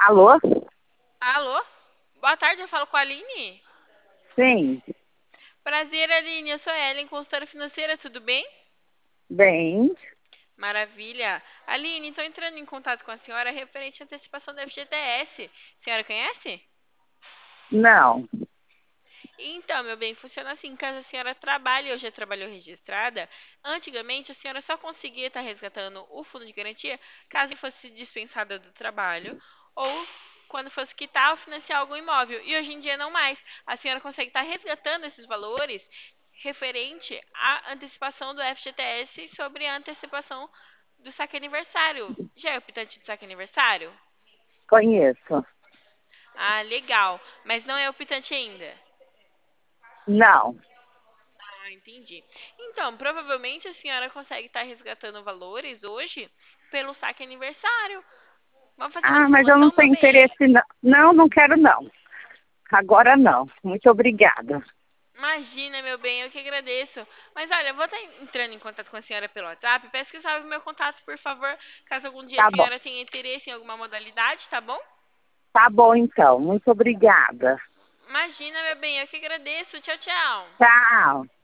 Alô? Alô? Boa tarde, eu falo com a Aline. Sim, Prazer, Aline. Eu sou a Ellen, consultora financeira, tudo bem? bem. Maravilha. Aline, estou entrando em contato com a senhora referente à antecipação do FGTS. A senhora conhece? Não. Então, meu bem, funciona assim, caso a senhora trabalhe ou já trabalhou registrada, antigamente a senhora só conseguia estar resgatando o fundo de garantia caso fosse dispensada do trabalho ou quando fosse quitar ou financiar algum imóvel. E hoje em dia não mais. A senhora consegue estar resgatando esses valores referente à antecipação do FGTS sobre a antecipação do saque aniversário. Já é optante de saque aniversário? Conheço. Ah, legal. Mas não é optante ainda. Não. Ah, entendi. Então, provavelmente a senhora consegue estar resgatando valores hoje pelo saque aniversário. Vamos fazer uma Ah, mas eu não simulação, meu tenho bem? interesse, não. Não, não quero, não. Agora não. Muito obrigada. Imagina, meu bem, eu que agradeço. Mas olha, eu vou estar entrando em contato com a senhora pelo WhatsApp. Peço que salve meu contato, por favor, caso algum dia a Tá bom. senhora tenha interesse em alguma modalidade, tá bom? Tá bom, então. Muito obrigada. Imagina, meu bem, eu que agradeço. Tchau, tchau. Tchau.